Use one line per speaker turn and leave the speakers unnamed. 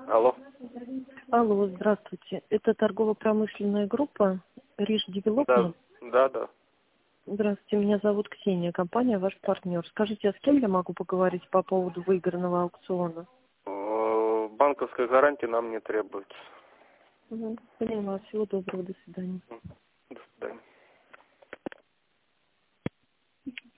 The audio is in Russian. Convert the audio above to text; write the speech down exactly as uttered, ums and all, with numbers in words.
Алло.
Алло, здравствуйте. Это торгово-промышленная группа Риш
Да,
Девелопмент.
да, да.
Здравствуйте, меня зовут Ксения, компания ваш партнер. Скажите, а с кем я могу поговорить по поводу выигранного аукциона?
Э, Банковской гарантии нам не требуется.
Угу, поняла. Всего доброго, до свидания.
До свидания.